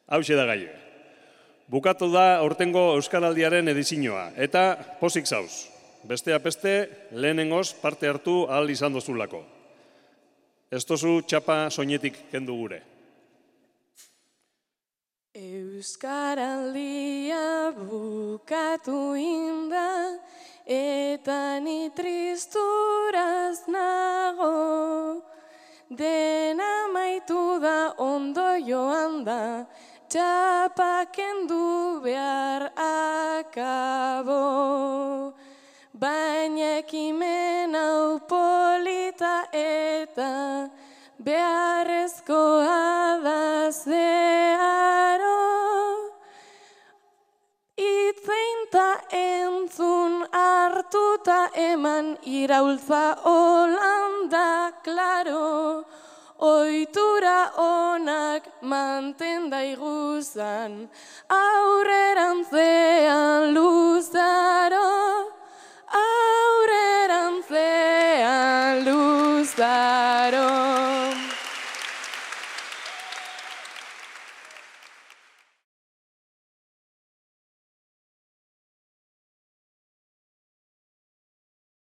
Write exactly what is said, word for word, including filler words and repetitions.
Hauxe da gaie. Bukatu da aurtengo Euskaraldiaren edizioa, eta pozik zauz. Besteak beste, lehenengoz parte hartu ahal izan dozulako. Ez tozu txapa soinetik kendu gure. Euskaraldia bukatu inda, eta ni tristuraz nago. Dena maitu da ondo joan da, txapa kendu behar akabo. Baina ekimen hau polita eta beharrezkoa da zeharo. Itzeinta entzun hartuta eman iraultza holanda, klaro. Oitura onak manten daiguzan, aurrerantzean luzaro. Aurrerantzean luzaro.